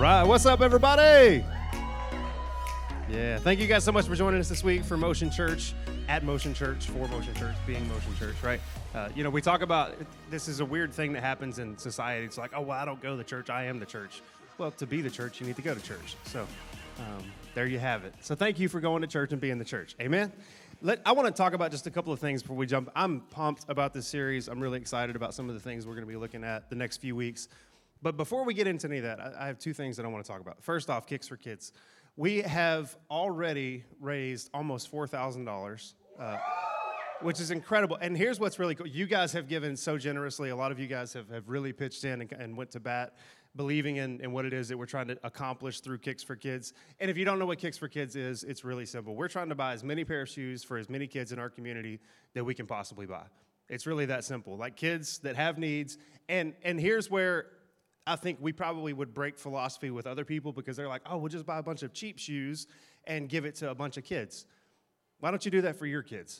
right, what's up, everybody? Yeah, thank you guys so much for joining us this week for Motion Church, at Motion Church, for Motion Church, being Motion Church, right? We talk about this is a weird thing that happens in society. It's like, oh, well, I don't go to the church, I am the church. Well, to be the church, you need to go to church. So there you have it. So thank you for going to church and being the church. Amen? I want to talk about just a couple of things before we jump. I'm pumped about this series. I'm really excited about some of the things we're going to be looking at the next few weeks. But before we get into any of that, I have two things that I want to talk about. First off, Kicks for Kids. We have already raised almost $4,000, which is incredible. And here's what's really cool. You guys have given so generously. A lot of you guys have really pitched in and went to bat, believing in what it is that we're trying to accomplish through Kicks for Kids. And if you don't know what Kicks for Kids is, it's really simple. We're trying to buy as many pair of shoes for as many kids in our community that we can possibly buy. It's really that simple. Like kids that have needs. And here's where I think we probably would break philosophy with other people because they're like, oh, we'll just buy a bunch of cheap shoes and give it to a bunch of kids. Why don't you do that for your kids?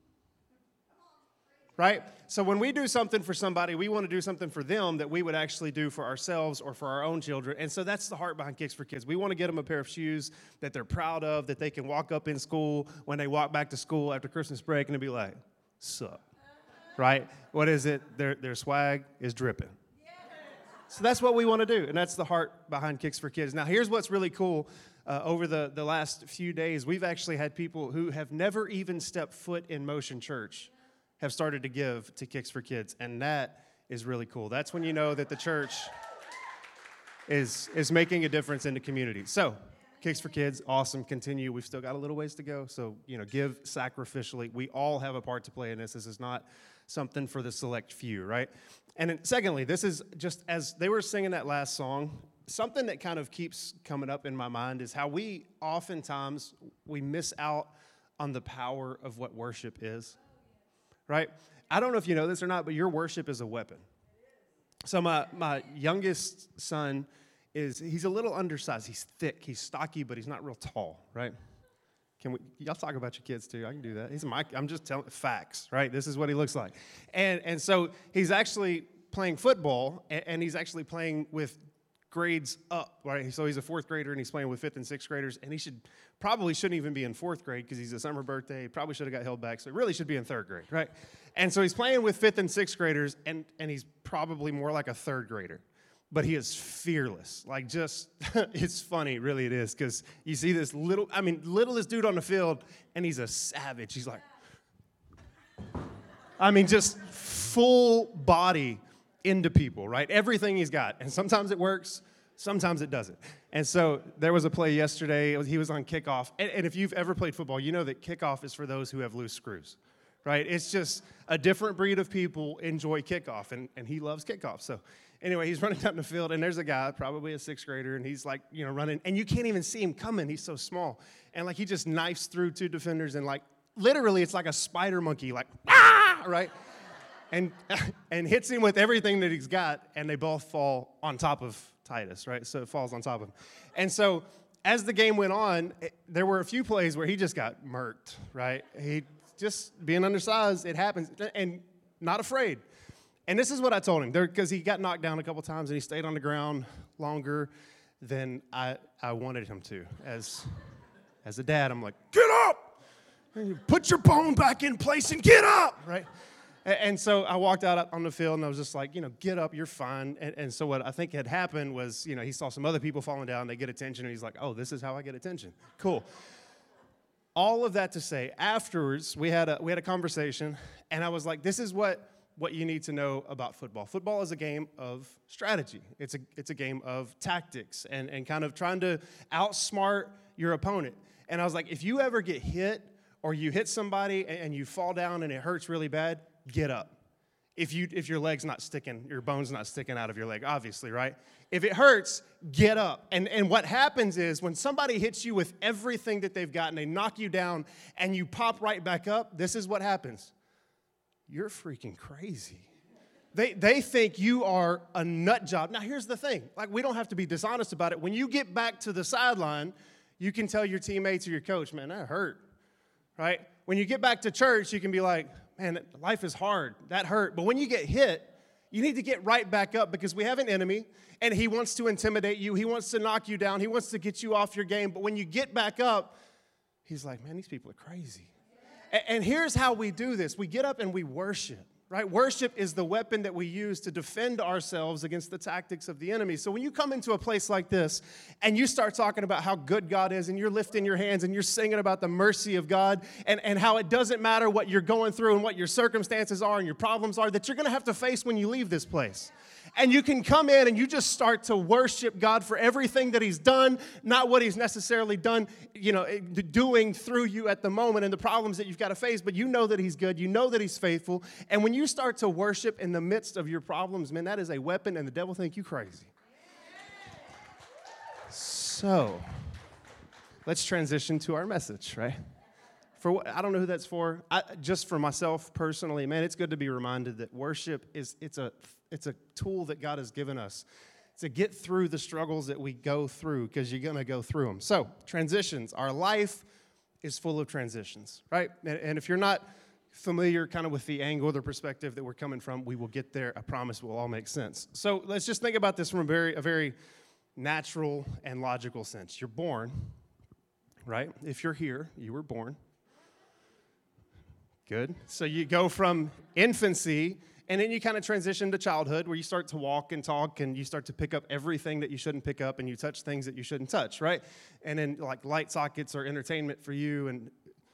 Right? So when we do something for somebody, we want to do something for them that we would actually do for ourselves or for our own children. And so that's the heart behind Kicks for Kids. We want to get them a pair of shoes that they're proud of, that they can walk up in school when they walk back to school after Christmas break and they'll be like, sup? Right? What is it? Their swag is dripping. So that's what we want to do, and that's the heart behind Kicks for Kids. Now, here's what's really cool. Over the last few days, we've actually had people who have never even stepped foot in Motion Church have started to give to Kicks for Kids, and that is really cool. That's when you know that the church is making a difference in the community. So, Kicks for Kids, awesome. Continue. We've still got a little ways to go, so, give sacrificially. We all have a part to play in this. This is not something for the select few, right? And then, secondly, this is just as they were singing that last song, something that kind of keeps coming up in my mind is how we oftentimes miss out on the power of what worship is, right? I don't know if you know this or not, but your worship is a weapon. So my youngest son he's a little undersized. He's thick, he's stocky, but he's not real tall, right? Y'all talk about your kids too. I can do that. I'm just telling facts, right? This is what he looks like. And so he's actually playing football, and he's actually playing with grades up, right? So he's a fourth grader, and he's playing with fifth and sixth graders, and he probably shouldn't even be in fourth grade because he's a summer birthday. He probably should have got held back, so he really should be in third grade, right? And so he's playing with fifth and sixth graders, and he's probably more like a third grader. But he is fearless. Like, just, it's funny, really it is, because you see this littlest dude on the field, and he's a savage. He's like, just full body into people, right? Everything he's got. And sometimes it works, sometimes it doesn't. And so there was a play yesterday. He was on kickoff. And if you've ever played football, you know that kickoff is for those who have loose screws, right? It's just a different breed of people enjoy kickoff, and he loves kickoff. So anyway, he's running down the field, and there's a guy, probably a sixth grader, and he's like, running, and you can't even see him coming. He's so small. And he just knifes through two defenders, and literally it's like a spider monkey, right? And hits him with everything that he's got, and they both fall on top of Titus, right? So it falls on top of him. And so as the game went on, there were a few plays where he just got murked, right? He just being undersized, it happens, and not afraid. And this is what I told him, because he got knocked down a couple times, and he stayed on the ground longer than I wanted him to. As a dad, I'm like, get up! And you put your bone back in place and get up, right? And so I walked out on the field, and I was just like, get up, you're fine. And so what I think had happened was, he saw some other people falling down, they get attention, and he's like, oh, this is how I get attention. Cool. All of that to say, afterwards, we had a conversation, and I was like, this is what you need to know about football. Football is a game of strategy. It's a game of tactics and kind of trying to outsmart your opponent. And I was like, if you ever get hit or you hit somebody and you fall down and it hurts really bad, get up. If your leg's not sticking, your bone's not sticking out of your leg, obviously, right? If it hurts, get up. And what happens is when somebody hits you with everything that they've got and they knock you down and you pop right back up, this is what happens. You're freaking crazy. They think you are a nut job. Now, here's the thing. We don't have to be dishonest about it. When you get back to the sideline, you can tell your teammates or your coach, man, that hurt, right? When you get back to church, you can be like, man, life is hard. That hurt. But when you get hit, You need to get right back up because we have an enemy, and he wants to intimidate you. He wants to knock you down. He wants to get you off your game. But when you get back up, he's like, man, these people are crazy. And here's how we do this. We get up and we worship. Right? Worship is the weapon that we use to defend ourselves against the tactics of the enemy. So when you come into a place like this and you start talking about how good God is and you're lifting your hands and you're singing about the mercy of God and how it doesn't matter what you're going through and what your circumstances are and your problems are that you're going to have to face when you leave this place. And you can come in and you just start to worship God for everything that he's done, not what he's necessarily done, doing through you at the moment and the problems that you've got to face, but you know that he's good, you know that he's faithful. And when you start to worship in the midst of your problems, man, that is a weapon and the devil think you crazy. So, let's transition to our message, right? I don't know who that's for. Just for myself personally, man, it's good to be reminded that worship it's a tool that God has given us to get through the struggles that we go through because you're going to go through them. So, transitions. Our life is full of transitions, right? And if you're not familiar kind of with the angle or the perspective that we're coming from, we will get there. I promise it will all make sense. So, let's just think about this from a very natural and logical sense. You're born, right? If you're here, you were born. Good. So you go from infancy, and then you kind of transition to childhood where you start to walk and talk, and you start to pick up everything that you shouldn't pick up, and you touch things that you shouldn't touch, right? And then like light sockets are entertainment for you, and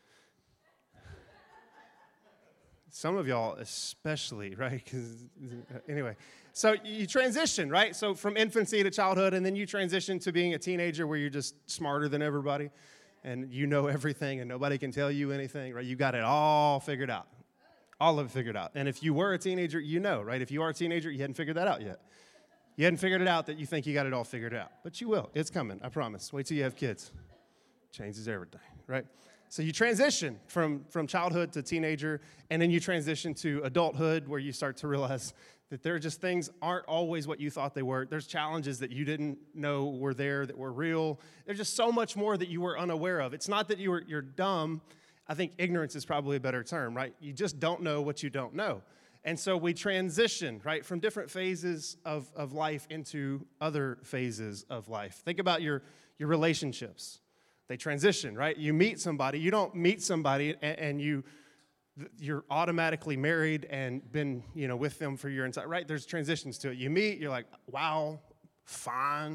some of y'all especially, right? Anyway, so you transition, right? So from infancy to childhood, and then you transition to being a teenager where you're just smarter than everybody. And you know everything, and nobody can tell you anything, right? You got it all figured out. All of it figured out. And if you were a teenager, you know, right? If you are a teenager, you hadn't figured that out yet. You hadn't figured it out that you think you got it all figured out. But you will. It's coming, I promise. Wait till you have kids. Changes everything, right? So you transition from childhood to teenager, and then you transition to adulthood where you start to realize that there are just things aren't always what you thought they were. There's challenges that you didn't know were there that were real. There's just so much more that you were unaware of. It's not that you're dumb. I think ignorance is probably a better term, right? You just don't know what you don't know. And so we transition, right, from different phases of life into other phases of life. Think about your relationships. They transition, right? You meet somebody. You don't meet somebody and you're automatically married and been, with them for your entire, right? There's transitions to it. You meet, you're like, wow, fine.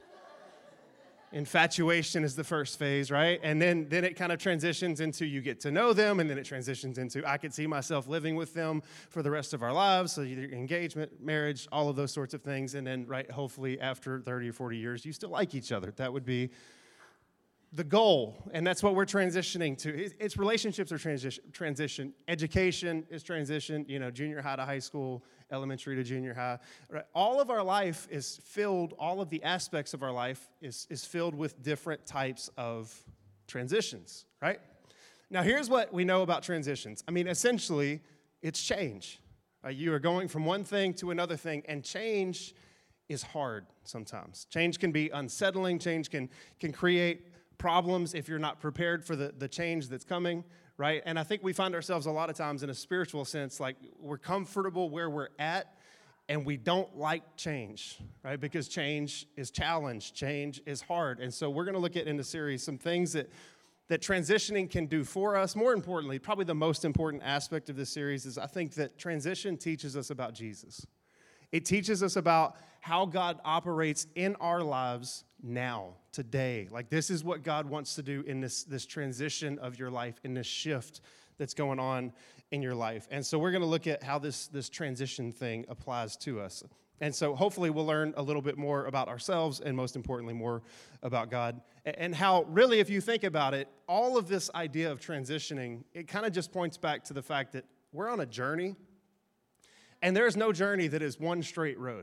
Infatuation is the first phase, right? And then it kind of transitions into you get to know them, and then it transitions into I could see myself living with them for the rest of our lives. So your engagement, marriage, all of those sorts of things. And then, right, hopefully after 30 or 40 years, you still like each other. That would be the goal, and that's what we're transitioning to. It's relationships are transition. Education is transition, junior high to high school, elementary to junior high. Right? All of our life is filled, all of the aspects of our life is filled with different types of transitions, right? Now, here's what we know about transitions. I mean, essentially, it's change. You are going from one thing to another thing, and change is hard sometimes. Change can be unsettling. Change can create problems if you're not prepared for the change that's coming, right? And I think we find ourselves a lot of times in a spiritual sense, like we're comfortable where we're at and we don't like change, right? Because change is challenge, change is hard. And so we're going to look at in the series some things that transitioning can do for us. More importantly, probably the most important aspect of this series is I think that transition teaches us about Jesus. It teaches us about how God operates in our lives now, today. Like this is what God wants to do in this transition of your life, in this shift that's going on in your life. And so we're going to look at how this transition thing applies to us. And so hopefully we'll learn a little bit more about ourselves and most importantly more about God. And how really, if you think about it, all of this idea of transitioning, it kind of just points back to the fact that we're on a journey. And there is no journey that is one straight road,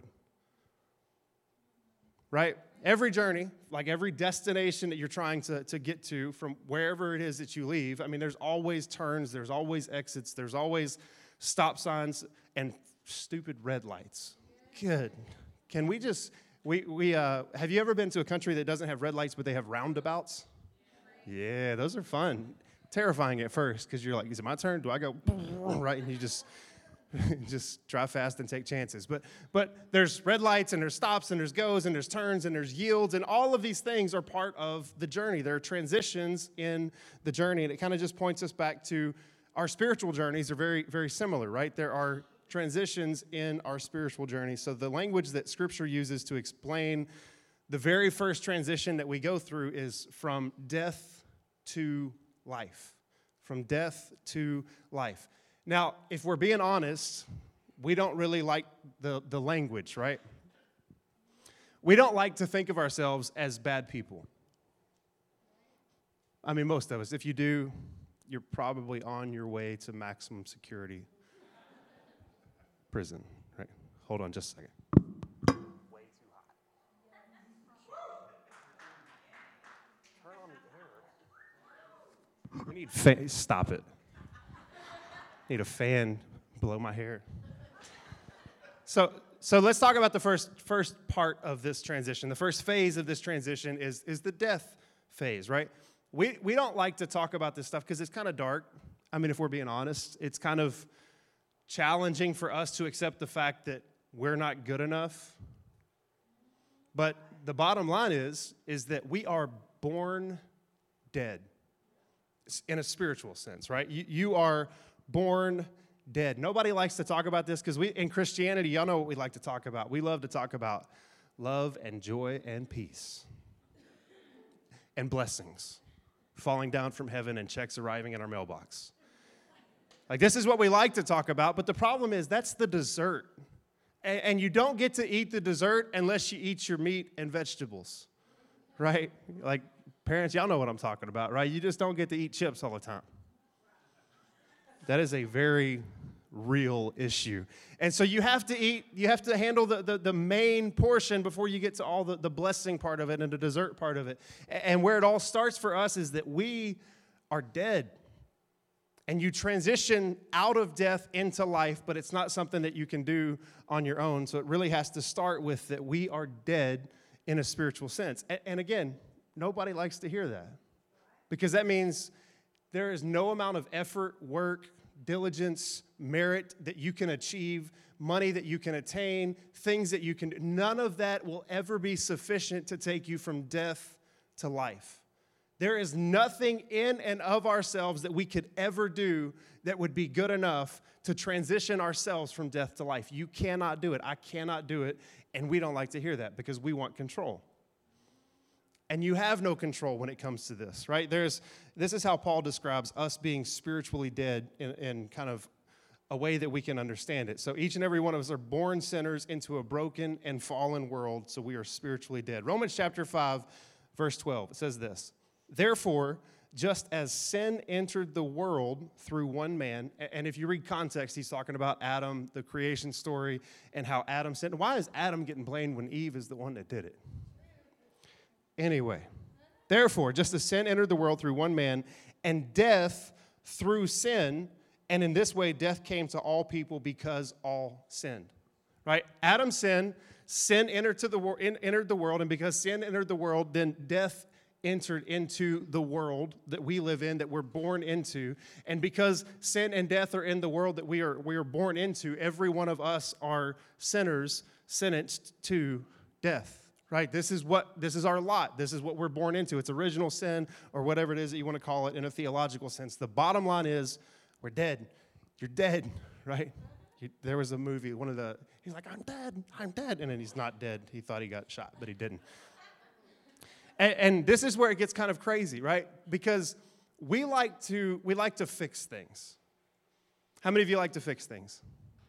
right? Every journey, like every destination that you're trying to get to from wherever it is that you leave, I mean, there's always turns, there's always exits, there's always stop signs and stupid red lights. Good. Can we just, have you ever been to a country that doesn't have red lights, but they have roundabouts? Yeah, those are fun. Terrifying at first because you're like, is it my turn? Do I go right? And you just Just drive fast and take chances. But there's red lights, and there's stops, and there's goes, and there's turns, and there's yields, and all of these things are part of the journey. There are transitions in the journey, and it kind of just points us back to our spiritual journeys are very, very similar, right? There are transitions in our spiritual journey. So the language that Scripture uses to explain the very first transition that we go through is from death to life. From death to life. Now, if we're being honest, we don't really like the language, right? We don't like to think of ourselves as bad people. I mean, most of us. If you do, you're probably on your way to maximum security prison, right? Hold on just a second. Way too hot. Turn on the air. We need stop it. Need a fan below my hair. So let's talk about the first part of this transition. The first phase of this transition is the death phase, right? We don't like to talk about this stuff because it's kind of dark. I mean, if we're being honest, it's kind of challenging for us to accept the fact that we're not good enough. But the bottom line is that we are born dead in a spiritual sense, right? You are born dead. Nobody likes to talk about this because in Christianity, y'all know what we like to talk about. We love to talk about love and joy and peace and blessings falling down from heaven and checks arriving in our mailbox. Like, this is what we like to talk about, but the problem is that's the dessert. And you don't get to eat the dessert unless you eat your meat and vegetables, right? Like, parents, y'all know what I'm talking about, right? You just don't get to eat chips all the time. That is a very real issue. And so you have to handle the main portion before you get to all the blessing part of it and the dessert part of it. And where it all starts for us is that we are dead. And you transition out of death into life, but it's not something that you can do on your own. So it really has to start with that we are dead in a spiritual sense. And again, nobody likes to hear that because that means there is no amount of effort, work, diligence, merit that you can achieve, money that you can attain, things that you can do. None of that will ever be sufficient to take you from death to life. There is nothing in and of ourselves that we could ever do that would be good enough to transition ourselves from death to life. You cannot do it. I cannot do it. And we don't like to hear that because we want control. And you have no control when it comes to this, right? This is how Paul describes us being spiritually dead in kind of a way that we can understand it. So each and every one of us are born sinners into a broken and fallen world, so we are spiritually dead. Romans chapter 5, verse 12, it says this. Therefore, just as sin entered the world through one man, and if you read context, he's talking about Adam, the creation story, and how Adam sinned. Why is Adam getting blamed when Eve is the one that did it? Anyway, therefore, just as sin entered the world through one man, and death through sin, and in this way death came to all people because all sinned. Right? Adam sinned, sin entered the world, and because sin entered the world, then death entered into the world that we live in, that we're born into. And because sin and death are in the world that we are born into, every one of us are sinners sentenced to death. Right? This is our lot. This is what we're born into. It's original sin or whatever it is that you want to call it in a theological sense. The bottom line is we're dead. You're dead, right? There was a movie, he's like, I'm dead. And then he's not dead. He thought he got shot, but he didn't. And this is where it gets kind of crazy, right? Because we like to fix things. How many of you like to fix things?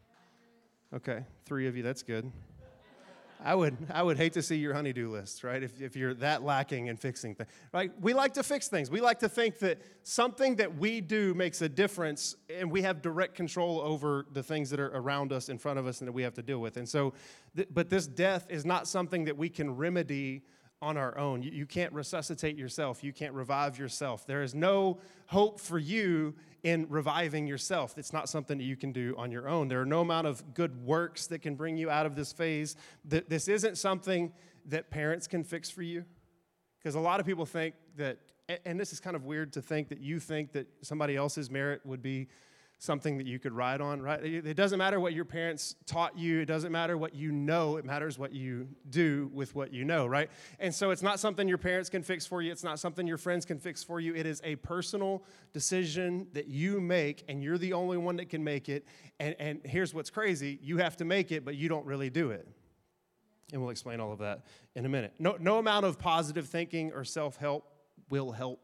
Okay, 3 of you, that's good. I would hate to see your honey-do list, right? If you're that lacking in fixing things, right? We like to fix things. We like to think that something that we do makes a difference, and we have direct control over the things that are around us, in front of us, and that we have to deal with. And so, but this death is not something that we can remedy on our own. You can't resuscitate yourself. You can't revive yourself. There is no hope for you in reviving yourself. It's not something that you can do on your own. There are no amount of good works that can bring you out of this phase. This isn't something that parents can fix for you. Because a lot of people think that, and this is kind of weird to think that you think that somebody else's merit would be something that you could ride on, right? It doesn't matter what your parents taught you. It doesn't matter what you know. It matters what you do with what you know, right? And so it's not something your parents can fix for you. It's not something your friends can fix for you. It is a personal decision that you make, and you're the only one that can make it. And here's what's crazy. You have to make it, but you don't really do it. And we'll explain all of that in a minute. No amount of positive thinking or self-help will help.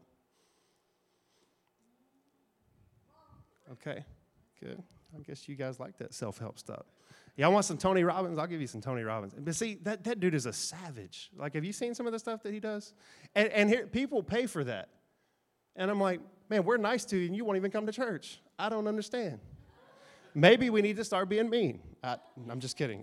Okay, good. I guess you guys like that self-help stuff. Y'all want some Tony Robbins? I'll give you some Tony Robbins. But see, that dude is a savage. Like, have you seen some of the stuff that he does? And here, people pay for that. And I'm like, man, we're nice to you, and you won't even come to church. I don't understand. Maybe we need to start being mean. I'm just kidding.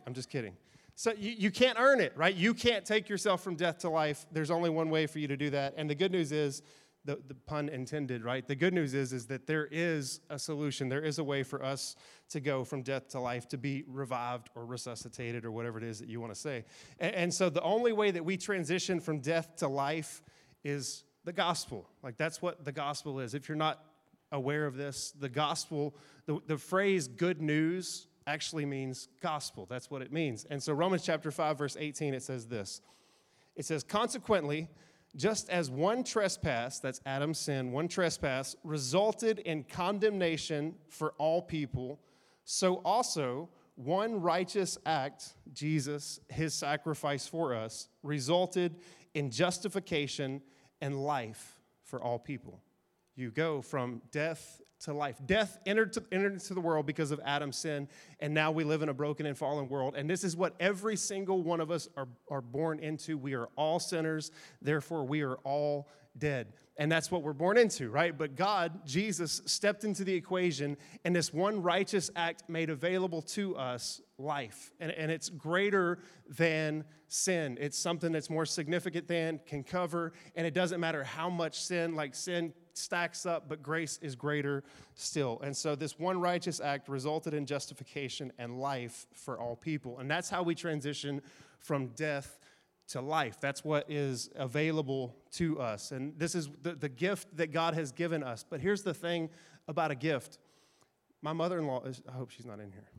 So you can't earn it, right? You can't take yourself from death to life. There's only one way for you to do that. And the good news is, the pun intended, right? The good news is that there is a solution. There is a way for us to go from death to life, to be revived or resuscitated or whatever it is that you want to say. And so the only way that we transition from death to life is the gospel. Like, that's what the gospel is. If you're not aware of this, the gospel, the phrase good news actually means gospel. That's what it means. And so Romans chapter 5, verse 18, it says this. It says, consequently, just as one trespass, that's Adam's sin, one trespass resulted in condemnation for all people, so also one righteous act, Jesus, his sacrifice for us, resulted in justification and life for all people. You go from death to life. Death entered into the world because of Adam's sin, and now we live in a broken and fallen world. And this is what every single one of us are born into. We are all sinners, therefore we are all dead. And that's what we're born into, right? But God, Jesus, stepped into the equation, and this one righteous act made available to us life. And it's greater than sin. It's something that's more significant than, can cover, and it doesn't matter how much sin stacks up, but grace is greater still. And so this one righteous act resulted in justification and life for all people. And that's how we transition from death to life. That's what is available to us. And this is the gift that God has given us. But here's the thing about a gift. My mother-in-law I hope she's not in here.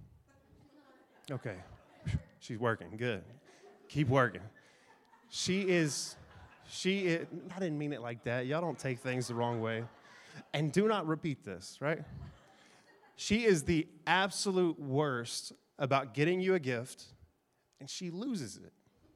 Okay. She's working. Good. Keep working. She is, I didn't mean it like that. Y'all don't take things the wrong way. And do not repeat this, right? She is the absolute worst about getting you a gift, and she loses it.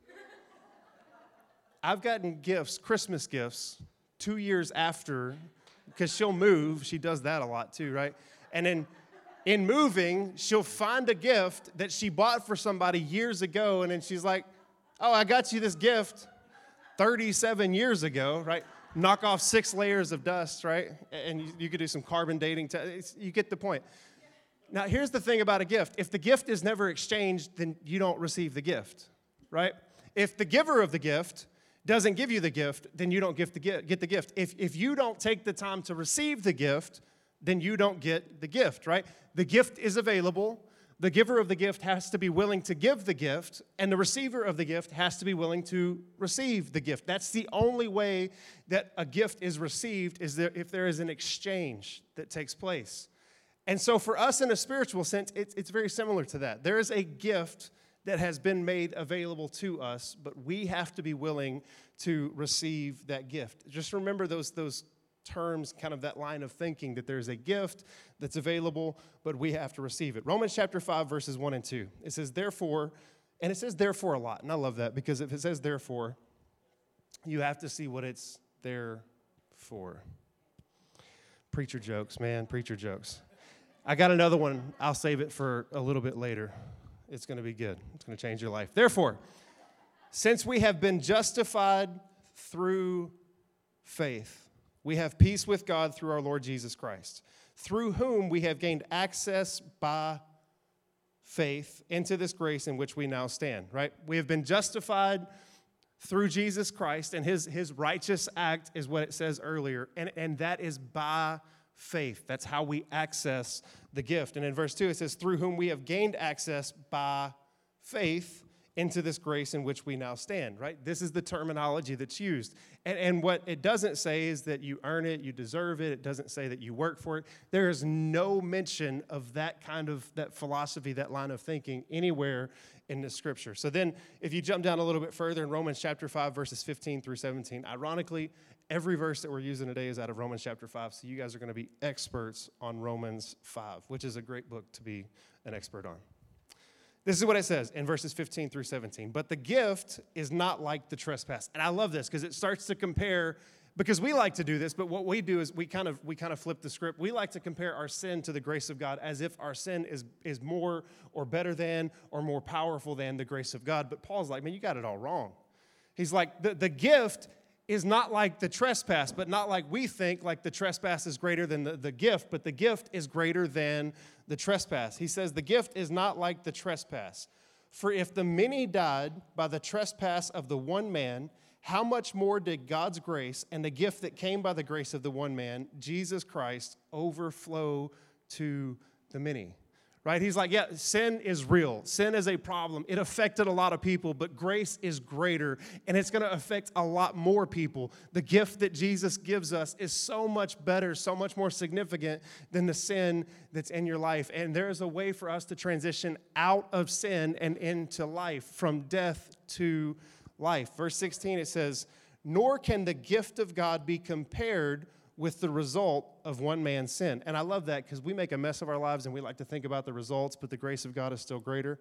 I've gotten gifts, Christmas gifts, 2 years after, because she'll move. She does that a lot too, right? And then in moving, she'll find a gift that she bought for somebody years ago, and then she's like, oh, I got you this gift 37 years ago, right? Knock off 6 layers of dust, right? And you could do some carbon dating. You get the point. Now, here's the thing about a gift. If the gift is never exchanged, then you don't receive the gift, right? If the giver of the gift doesn't give you the gift, then you don't get the gift. If you don't take the time to receive the gift, then you don't get the gift, right? The gift is available. The giver of the gift has to be willing to give the gift, and the receiver of the gift has to be willing to receive the gift. That's the only way that a gift is received, is there if there is an exchange that takes place. And so for us in a spiritual sense, it's very similar to that. There is a gift that has been made available to us, but we have to be willing to receive that gift. Just remember those terms, kind of that line of thinking, that there's a gift that's available, but we have to receive it. Romans chapter 5, verses 1 and 2. It says, therefore, and it says therefore a lot, and I love that, because if it says therefore, you have to see what it's there for. Preacher jokes, man, preacher jokes. I got another one. I'll save it for a little bit later. It's going to be good. It's going to change your life. Therefore, since we have been justified through faith, we have peace with God through our Lord Jesus Christ, through whom we have gained access by faith into this grace in which we now stand, right? We have been justified through Jesus Christ, and his righteous act is what it says earlier, and that is by faith. That's how we access the gift. And in verse 2, it says, through whom we have gained access by faith into this grace in which we now stand, right? This is the terminology that's used. And what it doesn't say is that you earn it, you deserve it. It doesn't say that you work for it. There is no mention of that philosophy, that line of thinking anywhere in the scripture. So then if you jump down a little bit further in Romans chapter 5, verses 15 through 17, ironically, every verse that we're using today is out of Romans chapter 5. So you guys are going to be experts on Romans 5, which is a great book to be an expert on. This is what it says in verses 15 through 17. But the gift is not like the trespass. And I love this because it starts to compare, because we like to do this, but what we do is we kind of flip the script. We like to compare our sin to the grace of God as if our sin is more or better than or more powerful than the grace of God. But Paul's like, man, you got it all wrong. He's like, the gift is not like the trespass, but not like we think, like the trespass is greater than the gift, but the gift is greater than the trespass. He says the gift is not like the trespass. For if the many died by the trespass of the one man, how much more did God's grace and the gift that came by the grace of the one man, Jesus Christ, overflow to the many? Right? He's like, yeah, sin is real. Sin is a problem. It affected a lot of people, but grace is greater, and it's going to affect a lot more people. The gift that Jesus gives us is so much better, so much more significant than the sin that's in your life. And there is a way for us to transition out of sin and into life, from death to life. Verse 16, it says, nor can the gift of God be compared with the result of one man's sin. And I love that because we make a mess of our lives and we like to think about the results, but the grace of God is still greater.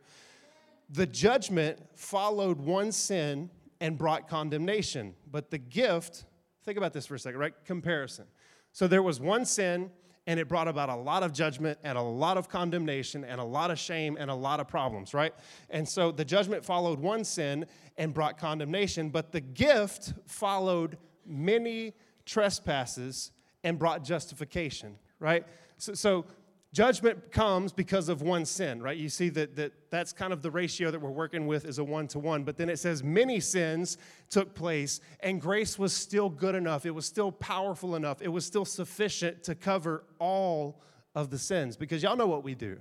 The judgment followed one sin and brought condemnation, but the gift, think about this for a second, right? Comparison. So there was one sin and it brought about a lot of judgment and a lot of condemnation and a lot of shame and a lot of problems, right? And so the judgment followed one sin and brought condemnation, but the gift followed many trespasses and brought justification, right? So judgment comes because of one sin, right? You see that's kind of the ratio that we're working with is a 1-to-1. But then it says many sins took place and grace was still good enough. It was still powerful enough. It was still sufficient to cover all of the sins, because y'all know what we do.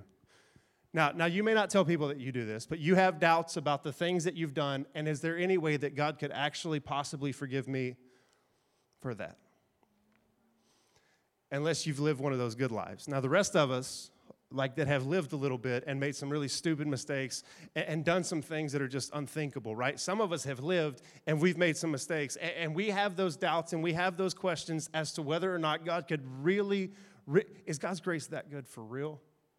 Now, you may not tell people that you do this, but you have doubts about the things that you've done, and is there any way that God could actually possibly forgive me for that? Unless you've lived one of those good lives. Now, the rest of us, like that have lived a little bit and made some really stupid mistakes and done some things that are just unthinkable, right? Some of us have lived and we've made some mistakes, and we have those doubts and we have those questions as to whether or not God could really, is God's grace that good for real?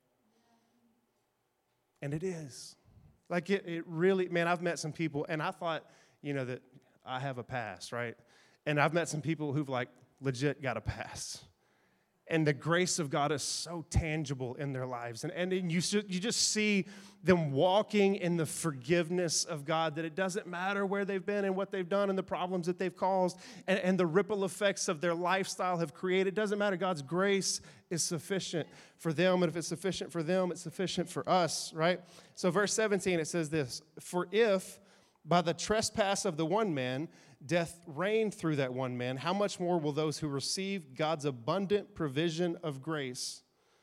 And it is. Like it really, man, I've met some people and I thought, that I have a past, right? And I've met some people who've like legit got a pass. And the grace of God is so tangible in their lives. And you just see them walking in the forgiveness of God, that it doesn't matter where they've been and what they've done and the problems that they've caused and the ripple effects of their lifestyle have created. It doesn't matter. God's grace is sufficient for them. And if it's sufficient for them, it's sufficient for us, right? So verse 17, it says this, for if by the trespass of the one man, death reigned through that one man, how much more will those who receive God's abundant provision of grace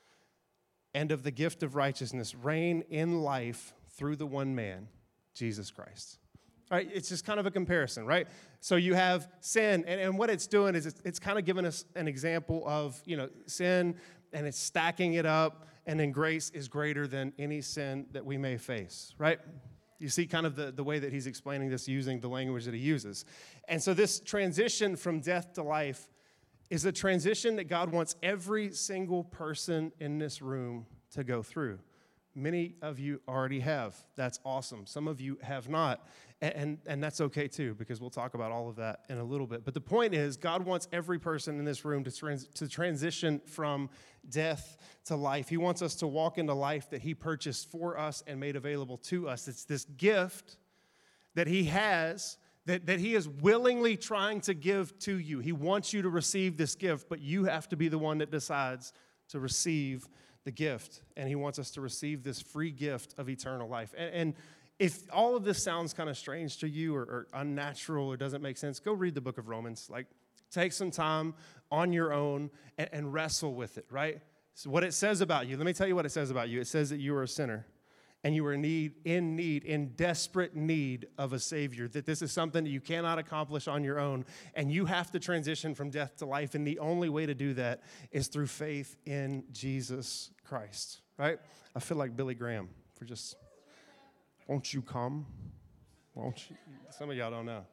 and of the gift of righteousness reign in life through the one man, Jesus Christ? All right, it's just kind of a comparison, right? So you have sin, and what it's doing is it's kind of giving us an example of, sin, and it's stacking it up, and then grace is greater than any sin that we may face, right? You see kind of the way that he's explaining this using the language that he uses. And so this transition from death to life is a transition that God wants every single person in this room to go through. Many of you already have. That's awesome. Some of you have not. And that's okay too, because we'll talk about all of that in a little bit. But the point is, God wants every person in this room to transition from death to life. He wants us to walk into life that he purchased for us and made available to us. It's this gift that he has, that he is willingly trying to give to you. He wants you to receive this gift, but you have to be the one that decides to receive the gift. And he wants us to receive this free gift of eternal life. And if all of this sounds kind of strange to you or unnatural or doesn't make sense, go read the book of Romans. Like, take some time on your own and wrestle with it, right? So what it says about you, let me tell you what it says about you. It says that you are a sinner and you are in desperate need of a Savior, that this is something that you cannot accomplish on your own, and you have to transition from death to life, and the only way to do that is through faith in Jesus Christ, right? I feel like Billy Graham for just, won't you come? Won't you? Some of y'all don't know.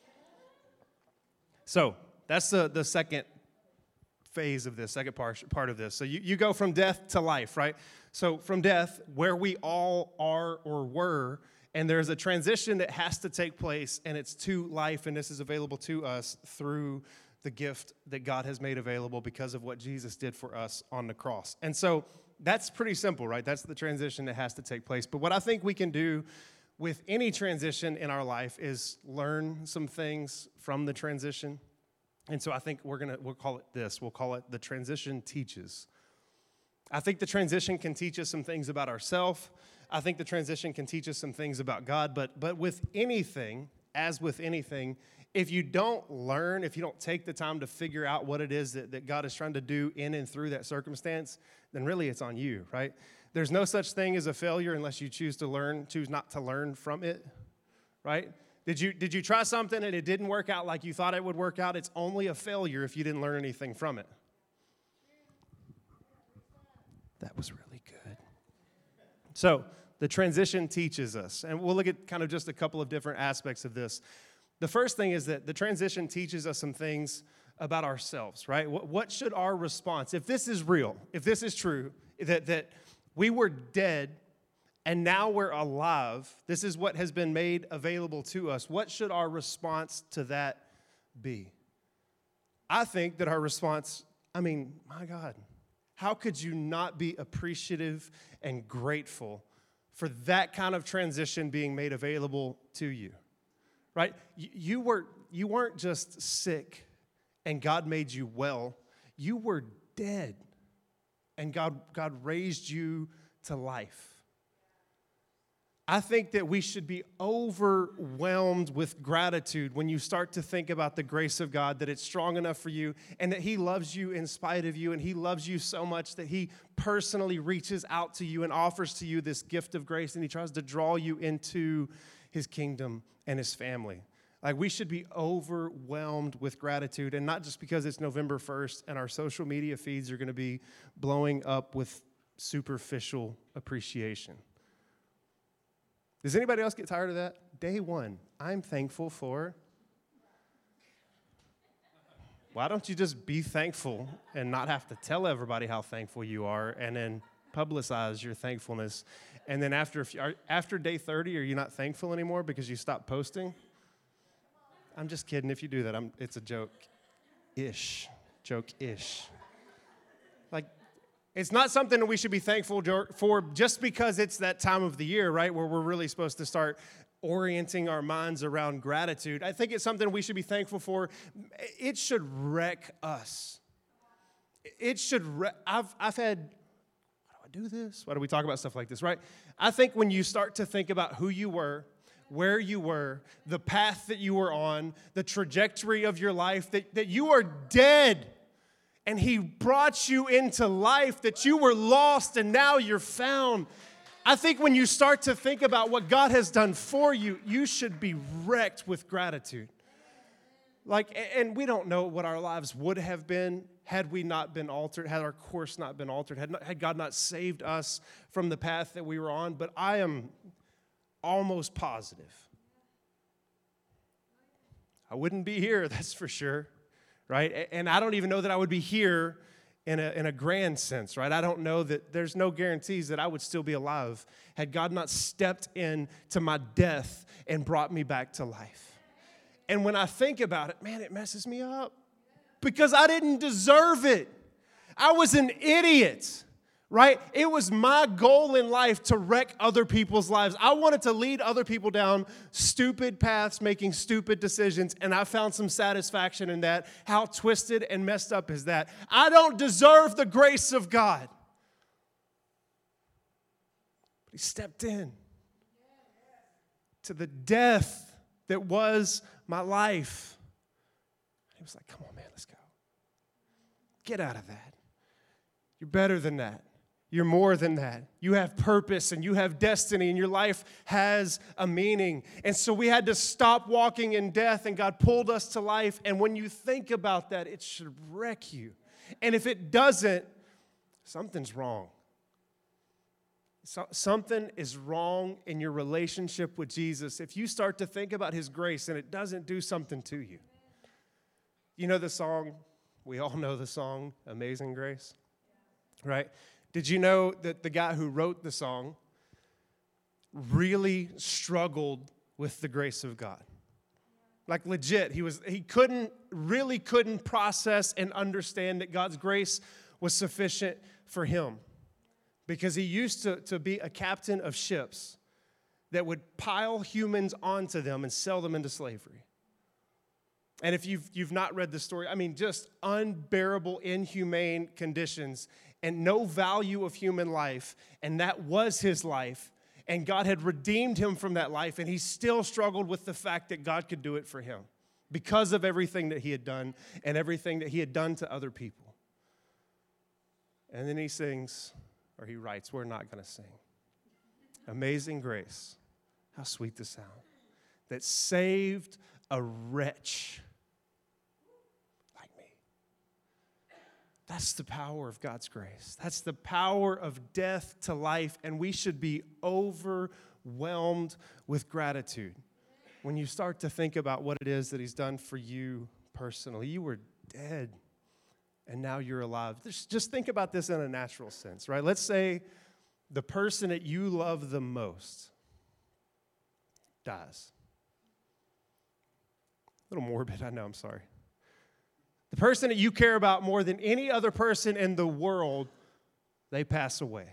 So that's the second phase of this, second part of this. So you go from death to life, right? So from death, where we all are or were, and there's a transition that has to take place, and it's to life, and this is available to us through the gift that God has made available because of what Jesus did for us on the cross. And so that's pretty simple, right? That's the transition that has to take place. But what I think we can do with any transition in our life is learn some things from the transition. And so I think we'll call it this. We'll call it the transition teaches. I think the transition can teach us some things about ourselves. I think the transition can teach us some things about God. But with anything, as with anything, if you don't learn, if you don't take the time to figure out what it is that God is trying to do in and through that circumstance, then really it's on you, right? There's no such thing as a failure unless you choose not to learn from it, right? Did you try something and it didn't work out like you thought it would work out? It's only a failure if you didn't learn anything from it. That was really good. So the transition teaches us, and we'll look at kind of just a couple of different aspects of this. The first thing is that the transition teaches us some things about ourselves, right? What should our response, if this is real, if this is true, that we were dead and now we're alive, this is what has been made available to us. What should our response to that be? I think that our response, my God, how could you not be appreciative and grateful for that kind of transition being made available to you, right? You weren't just sick and God made you well. You were dead and God raised you to life. I think that we should be overwhelmed with gratitude when you start to think about the grace of God, that it's strong enough for you and that He loves you in spite of you, and He loves you so much that He personally reaches out to you and offers to you this gift of grace, and He tries to draw you into His kingdom and His family. Like, we should be overwhelmed with gratitude, and not just because it's November 1st and our social media feeds are going to be blowing up with superficial appreciation. Does anybody else get tired of that? Day one, I'm thankful for. Why don't you just be thankful and not have to tell everybody how thankful you are, and then publicize your thankfulness? And then after day 30, are you not thankful anymore because you stopped posting? I'm just kidding. If you do that, it's a joke-ish. Like, it's not something that we should be thankful for just because it's that time of the year, right, where we're really supposed to start orienting our minds around gratitude. I think it's something we should be thankful for. It should wreck us. It should I've had, why do I do this? Why do we talk about stuff like this, right? I think when you start to think about who you were, where you were, the path that you were on, the trajectory of your life, that you are dead, and He brought you into life, that you were lost and now you're found. I think when you start to think about what God has done for you, you should be wrecked with gratitude. And we don't know what our lives would have been had we not been altered, had our course not been altered, had God not saved us from the path that we were on. But I am almost positive I wouldn't be here, that's for sure. Right? And I don't even know that I would be here in a grand sense, right? I don't know that there's no guarantees that I would still be alive had God not stepped in to my death and brought me back to life. And when I think about it, man, it messes me up because I didn't deserve it. I was an idiot. Right? It was my goal in life to wreck other people's lives. I wanted to lead other people down stupid paths, making stupid decisions, and I found some satisfaction in that. How twisted and messed up is that? I don't deserve the grace of God. But He stepped in to the death that was my life. He was like, come on, man, let's go. Get out of that. You're better than that. You're more than that. You have purpose and you have destiny and your life has a meaning. And so we had to stop walking in death and God pulled us to life. And when you think about that, it should wreck you. And if it doesn't, something's wrong. Something is wrong in your relationship with Jesus if you start to think about his grace and it doesn't do something to you. You know the song, we all know the song, Amazing Grace, right? Did you know that the guy who wrote the song really struggled with the grace of God? Like legit, he couldn't process and understand that God's grace was sufficient for him because he used to be a captain of ships that would pile humans onto them and sell them into slavery. And if you've not read the story, I mean, just unbearable, inhumane conditions and no value of human life, and that was his life, and God had redeemed him from that life, and he still struggled with the fact that God could do it for him because of everything that he had done and everything that he had done to other people. And then he sings, or he writes, we're not going to sing. Amazing grace, how sweet the sound, that saved a wretch. That's the power of God's grace. That's the power of death to life, and we should be overwhelmed with gratitude when you start to think about what it is that he's done for you personally. You were dead, and now you're alive. Just think about this in a natural sense, right? Let's say the person that you love the most dies. A little morbid, I know, I'm sorry. The person that you care about more than any other person in the world, they pass away.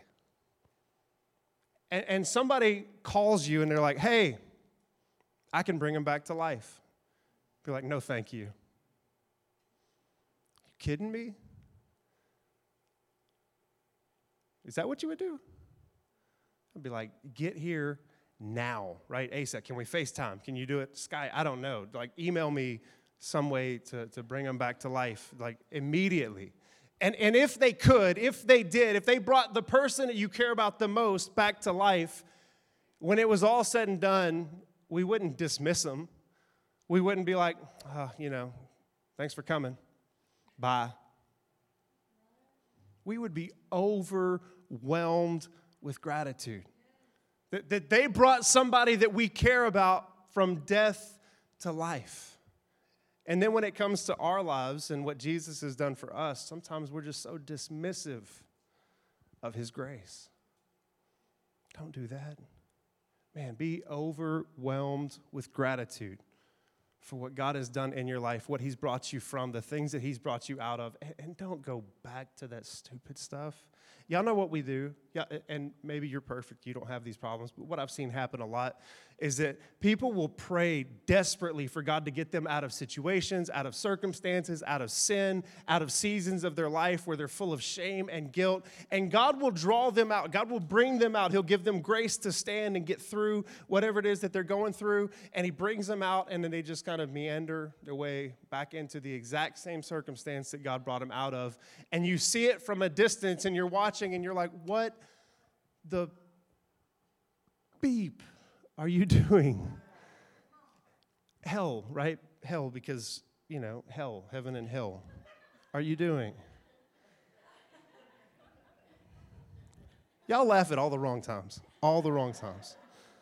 And somebody calls you and they're like, hey, I can bring him back to life. You're like, no, thank you. You kidding me? Is that what you would do? I'd be like, get here now, right? ASAP. Can we FaceTime? Can you do it? Sky, I don't know. Like, email me some way to bring them back to life, like immediately. And if they could, if they did, if they brought the person that you care about the most back to life, when it was all said and done, we wouldn't dismiss them. We wouldn't be like, thanks for coming. Bye. We would be overwhelmed with gratitude. That they brought somebody that we care about from death to life. And then when it comes to our lives and what Jesus has done for us, sometimes we're just so dismissive of his grace. Don't do that. Man, be overwhelmed with gratitude for what God has done in your life, what he's brought you from, the things that he's brought you out of. And don't go back to that stupid stuff. Y'all know what we do. Yeah, and maybe you're perfect. You don't have these problems. But what I've seen happen a lot is that people will pray desperately for God to get them out of situations, out of circumstances, out of sin, out of seasons of their life where they're full of shame and guilt. And God will draw them out. God will bring them out. He'll give them grace to stand and get through whatever it is that they're going through. And he brings them out, and then they just kind of meander their way back into the exact same circumstance that God brought them out of. And you see it from a distance, and you're watching, and you're like, what the beep are you doing? Hell, right? Hell, because, hell, heaven and hell. Are you doing? Y'all laugh at all the wrong times. All the wrong times.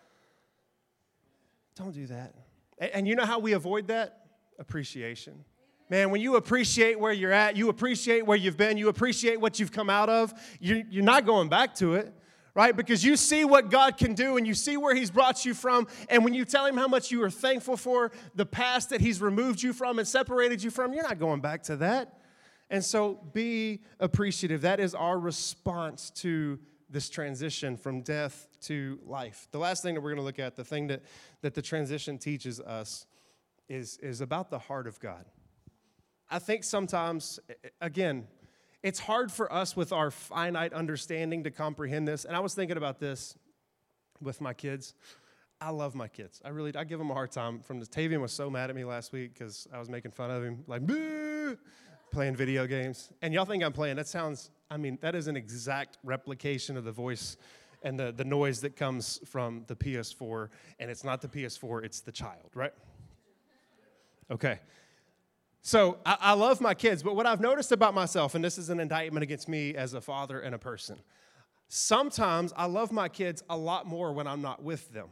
Don't do that. And you know how we avoid that? Appreciation. Man, when you appreciate where you're at, you appreciate where you've been, you appreciate what you've come out of, you're not going back to it. Right? Because you see what God can do and you see where he's brought you from. And when you tell him how much you are thankful for the past that he's removed you from and separated you from, you're not going back to that. And so be appreciative. That is our response to this transition from death to life. The last thing that we're going to look at, the thing that the transition teaches us is about the heart of God. I think sometimes, again, it's hard for us with our finite understanding to comprehend this. And I was thinking about this with my kids. I love my kids. I give them a hard time. Tavian was so mad at me last week because I was making fun of him. Like, boo! playing video games. And y'all think I'm playing. That is an exact replication of the voice and the noise that comes from the PS4. And it's not the PS4, it's the child, right? Okay. So I love my kids, but what I've noticed about myself, and this is an indictment against me as a father and a person, sometimes I love my kids a lot more when I'm not with them.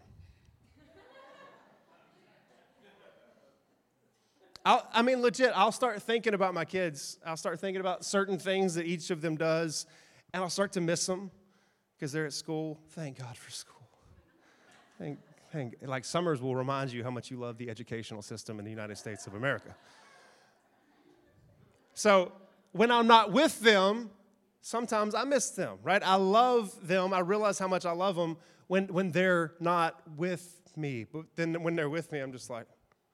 Legit, I'll start thinking about my kids. I'll start thinking about certain things that each of them does, and I'll start to miss them because they're at school. Thank God for school. Like summers will remind you how much you love the educational system in the United States of America. So when I'm not with them, sometimes I miss them, right? I love them. I realize how much I love them when they're not with me. But then when they're with me, I'm just like,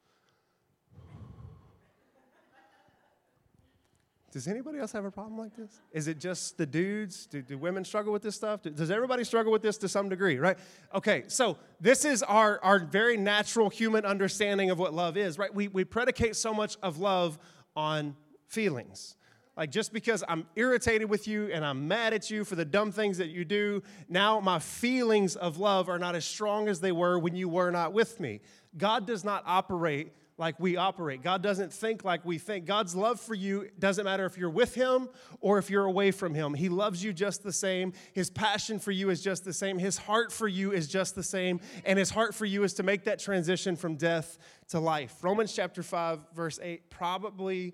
does anybody else have a problem like this? Is it just the dudes? Do women struggle with this stuff? Does everybody struggle with this to some degree, right? Okay, so this is our very natural human understanding of what love is, right? We predicate so much of love on feelings. Like just because I'm irritated with you and I'm mad at you for the dumb things that you do, now my feelings of love are not as strong as they were when you were not with me. God does not operate like we operate. God doesn't think like we think. God's love for you doesn't matter if you're with him or if you're away from him. He loves you just the same. His passion for you is just the same. His heart for you is just the same. And his heart for you is to make that transition from death to life. Romans chapter 5, verse 8, probably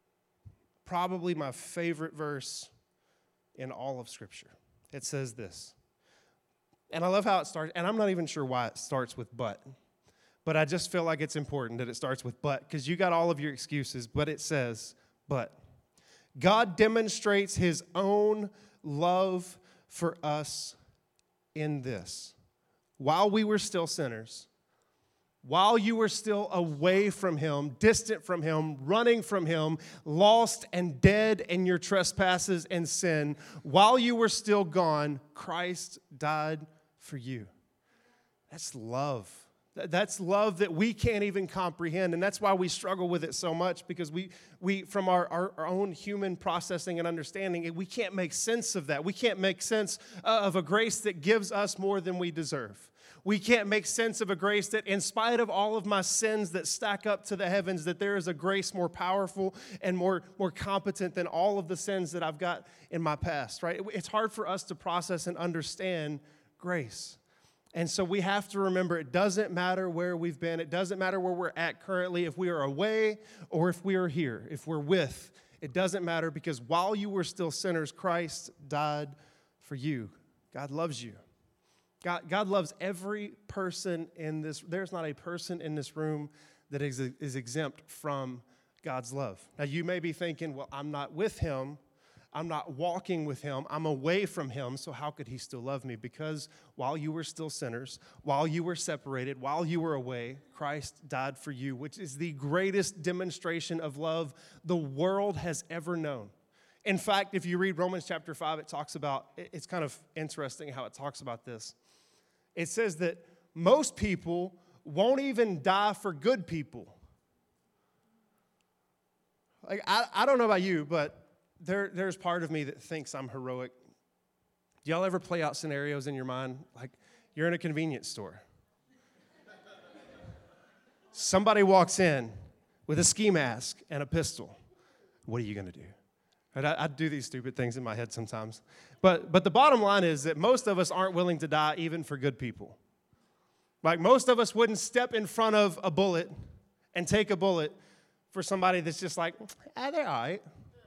my favorite verse in all of Scripture. It says this. And I love how it starts. And I'm not even sure why it starts with but I just feel like it's important that it starts with but, because you got all of your excuses, but it says, but God demonstrates his own love for us in this. While we were still sinners, while you were still away from him, distant from him, running from him, lost and dead in your trespasses and sin, while you were still gone, Christ died for you. That's love. That's love that we can't even comprehend, and that's why we struggle with it so much, because we from our own human processing and understanding, we can't make sense of that. We can't make sense of a grace that gives us more than we deserve. We can't make sense of a grace that, in spite of all of my sins that stack up to the heavens, that there is a grace more powerful and more competent than all of the sins that I've got in my past, right? It's hard for us to process and understand grace. And so we have to remember it doesn't matter where we've been. It doesn't matter where we're at currently, if we are away or if we are here, if we're with. It doesn't matter, because while you were still sinners, Christ died for you. God loves you. God loves every person in this. There's not a person in this room that is exempt from God's love. Now, you may be thinking, well, I'm not with him. I'm not walking with him. I'm away from him, so how could he still love me? Because while you were still sinners, while you were separated, while you were away, Christ died for you, which is the greatest demonstration of love the world has ever known. In fact, if you read Romans chapter 5, it's kind of interesting how it talks about this. It says that most people won't even die for good people. Like, I don't know about you, but there's part of me that thinks I'm heroic. Do y'all ever play out scenarios in your mind? Like, you're in a convenience store. Somebody walks in with a ski mask and a pistol. What are you going to do? Right? I do these stupid things in my head sometimes. But the bottom line is that most of us aren't willing to die even for good people. Like, most of us wouldn't step in front of a bullet and take a bullet for somebody that's just like, they're all right.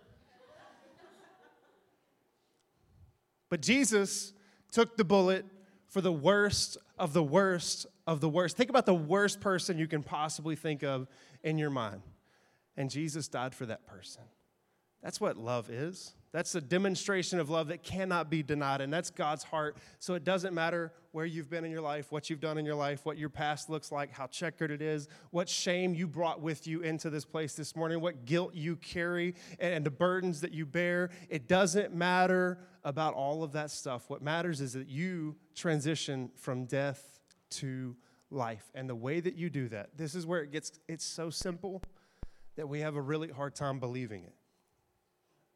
But Jesus took the bullet for the worst of the worst of the worst. Think about the worst person you can possibly think of in your mind. And Jesus died for that person. That's what love is. That's a demonstration of love that cannot be denied, and that's God's heart. So it doesn't matter where you've been in your life, what you've done in your life, what your past looks like, how checkered it is, what shame you brought with you into this place this morning, what guilt you carry, and the burdens that you bear. It doesn't matter about all of that stuff. What matters is that you transition from death to life. And the way that you do that, this is where it's so simple that we have a really hard time believing it.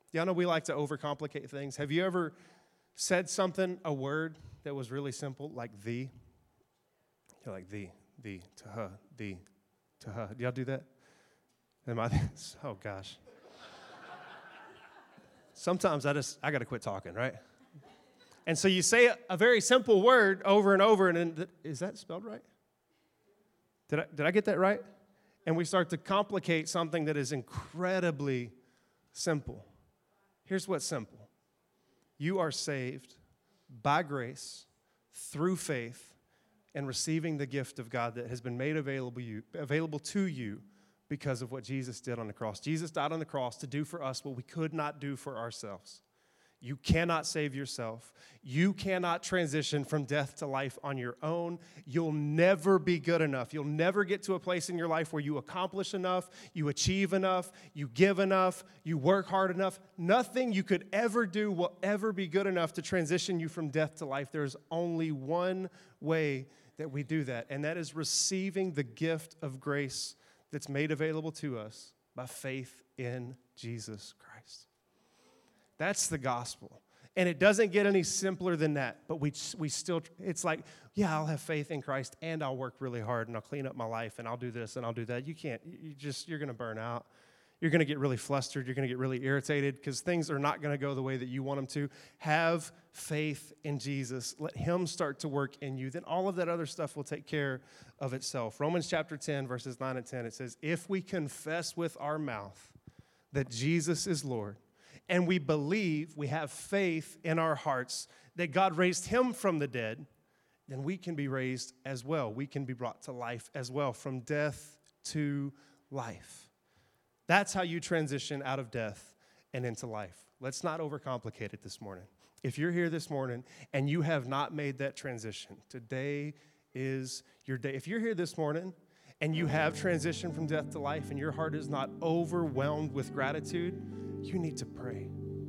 Y'all know we like to overcomplicate things. Have you ever said something, a word that was really simple, like the? You're like, the, to her, the, to her. Do y'all do that? Oh, gosh. Sometimes I got to quit talking, right? And so you say a very simple word over and over, and then, is that spelled right? Did I get that right? And we start to complicate something that is incredibly simple. Here's what's simple. You are saved by grace through faith and receiving the gift of God that has been made available to you because of what Jesus did on the cross. Jesus died on the cross to do for us what we could not do for ourselves. You cannot save yourself. You cannot transition from death to life on your own. You'll never be good enough. You'll never get to a place in your life where you accomplish enough, you achieve enough, you give enough, you work hard enough. Nothing you could ever do will ever be good enough to transition you from death to life. There's only one way that we do that, and that is receiving the gift of grace that's made available to us by faith in Jesus Christ. That's the gospel. And it doesn't get any simpler than that, but we still, it's like, yeah, I'll have faith in Christ and I'll work really hard and I'll clean up my life and I'll do this and I'll do that. You can't, you're going to burn out. You're going to get really flustered. You're going to get really irritated because things are not going to go the way that you want them to. Have faith in Jesus. Let him start to work in you. Then all of that other stuff will take care of itself. Romans chapter 10, verses 9 and 10, it says, if we confess with our mouth that Jesus is Lord, and we believe, we have faith in our hearts that God raised him from the dead, then we can be raised as well. We can be brought to life as well, from death to life. That's how you transition out of death and into life. Let's not overcomplicate it this morning. If you're here this morning and you have not made that transition, today is your day. If you're here this morning and you have transitioned from death to life and your heart is not overwhelmed with gratitude, you need to pray.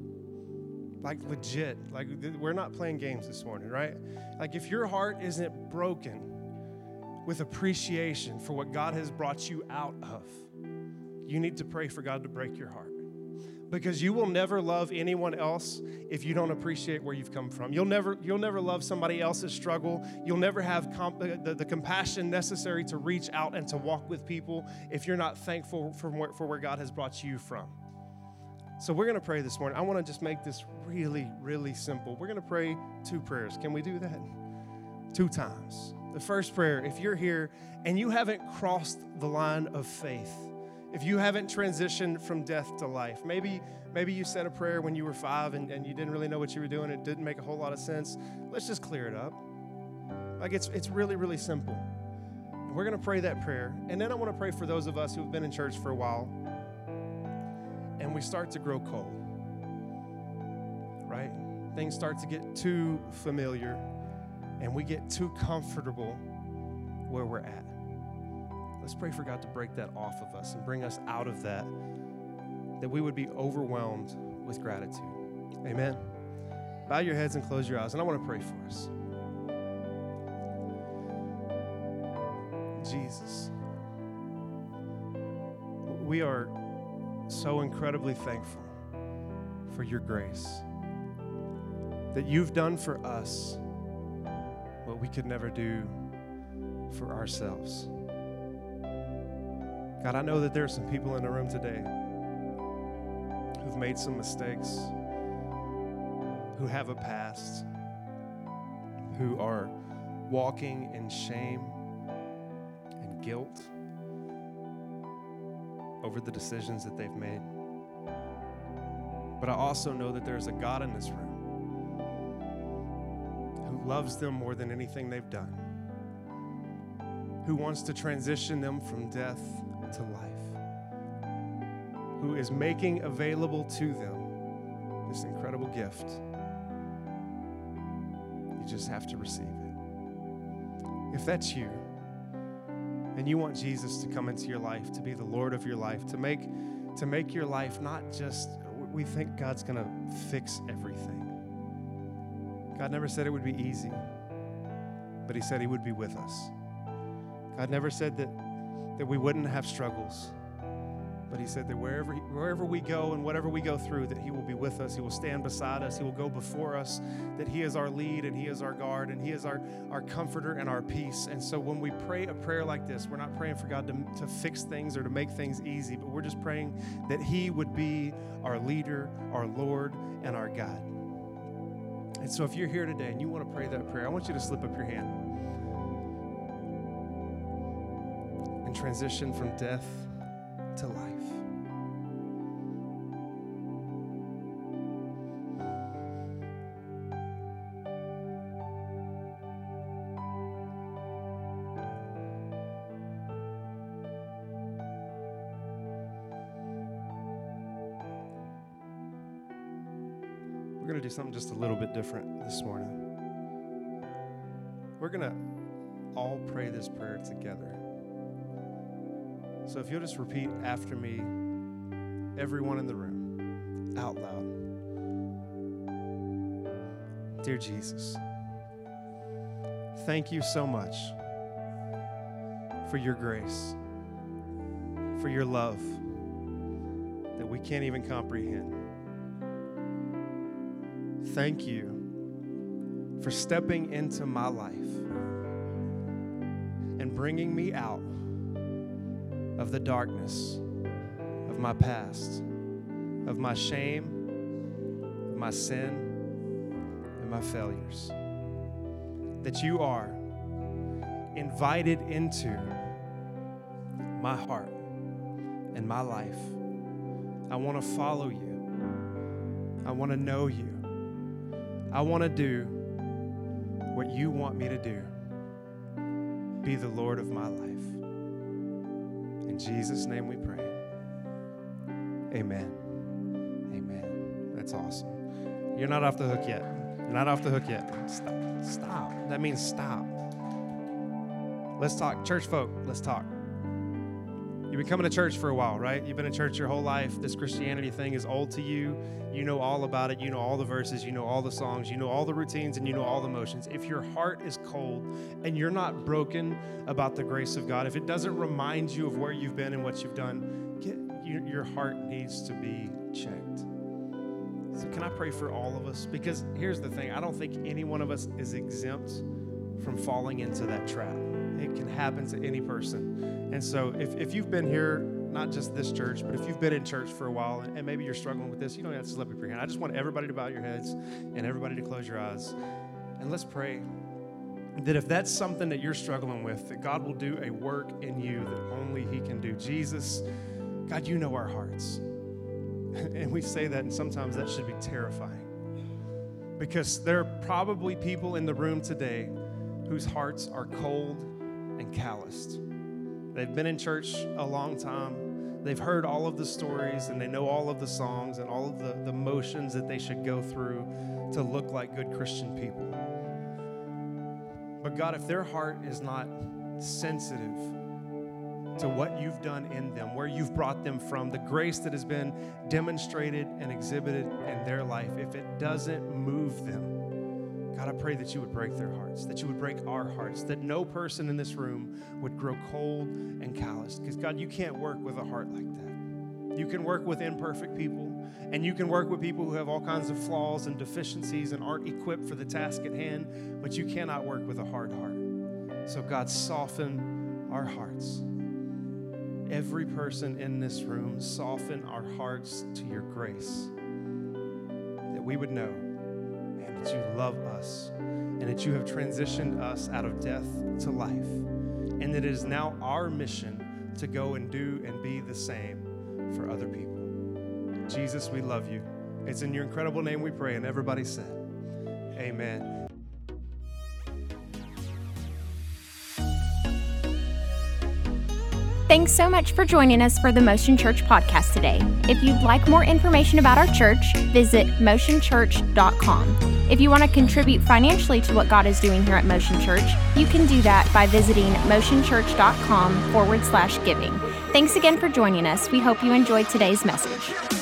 Like legit. Like we're not playing games this morning, right? Like if your heart isn't broken with appreciation for what God has brought you out of, you need to pray for God to break your heart. Because you will never love anyone else if you don't appreciate where you've come from. You'll never love somebody else's struggle. You'll never have the compassion necessary to reach out and to walk with people if you're not thankful for where God has brought you from. So we're going to pray this morning. I want to just make this really, really simple. We're going to pray 2 prayers. Can we do that? 2 times. The first prayer, if you're here and you haven't crossed the line of faith, if you haven't transitioned from death to life, maybe you said a prayer when you were 5 and you didn't really know what you were doing. It didn't make a whole lot of sense. Let's just clear it up. Like it's really, really simple. We're going to pray that prayer. And then I want to pray for those of us who have been in church for a while and we start to grow cold, right? Things start to get too familiar and we get too comfortable where we're at. Let's pray for God to break that off of us and bring us out of that we would be overwhelmed with gratitude. Amen. Bow your heads and close your eyes, and I want to pray for us. Jesus, we are so incredibly thankful for your grace, that you've done for us what we could never do for ourselves. God, I know that there are some people in the room today who've made some mistakes, who have a past, who are walking in shame and guilt over the decisions that they've made. But I also know that there's a God in this room who loves them more than anything they've done, who wants to transition them from death to life, who is making available to them this incredible gift. You just have to receive it. If that's you, and you want Jesus to come into your life, to be the Lord of your life, to make your life not just, we think God's going to fix everything. God never said it would be easy, but he said he would be with us. God never said that we wouldn't have struggles, But he said that wherever we go and whatever we go through, that he will be with us. He will stand beside us. He will go before us, that he is our lead and he is our guard and he is our comforter and our peace. And so when we pray a prayer like this, we're not praying for God to fix things or to make things easy, but we're just praying that he would be our leader, our Lord, and our God. And so if you're here today and you want to pray that prayer, I want you to slip up your hand and transition from death to life. We're going to do something just a little bit different this morning. We're going to all pray this prayer together. So if you'll just repeat after me, everyone in the room, out loud. Dear Jesus, thank you so much for your grace, for your love that we can't even comprehend. Thank you for stepping into my life and bringing me out of the darkness of my past, of my shame, of my sin, and my failures. That you are invited into my heart and my life. I want to follow you. I want to know you. I want to do what you want me to do. Be the Lord of my life. In Jesus' name we pray. Amen. Amen. That's awesome. You're not off the hook yet. You're not off the hook yet. Stop. That means stop. Let's talk. Church folk, let's talk. You've been coming to church for a while, right? You've been in church your whole life. This Christianity thing is old to you. You know all about it. You know all the verses. You know all the songs. You know all the routines, and you know all the motions. If your heart is cold and you're not broken about the grace of God, if it doesn't remind you of where you've been and what you've done, your heart needs to be checked. So can I pray for all of us? Because here's the thing. I don't think any one of us is exempt from falling into that trap. It can happen to any person. And so if you've been here, not just this church, but if you've been in church for a while and maybe you're struggling with this, you don't have to slip up your hand. I just want everybody to bow your heads and everybody to close your eyes. And let's pray that if that's something that you're struggling with, that God will do a work in you that only he can do. Jesus, God, you know our hearts. And we say that, and sometimes that should be terrifying. Because there are probably people in the room today whose hearts are cold and calloused. They've been in church a long time. They've heard all of the stories, and they know all of the songs and all of the motions that they should go through to look like good Christian people. But God, if their heart is not sensitive to what you've done in them, where you've brought them from, the grace that has been demonstrated and exhibited in their life, if it doesn't move them, God, I pray that you would break their hearts, that you would break our hearts, that no person in this room would grow cold and calloused. Because, God, you can't work with a heart like that. You can work with imperfect people, and you can work with people who have all kinds of flaws and deficiencies and aren't equipped for the task at hand, but you cannot work with a hard heart. So, God, soften our hearts. Every person in this room, soften our hearts to your grace, that we would know that you love us and that you have transitioned us out of death to life, and that it is now our mission to go and do and be the same for other people. Jesus, we love you. It's in your incredible name we pray, and everybody said, amen. Thanks so much for joining us for the Motion Church podcast today. If you'd like more information about our church, visit motionchurch.com. If you want to contribute financially to what God is doing here at Motion Church, you can do that by visiting motionchurch.com/giving. Thanks again for joining us. We hope you enjoyed today's message.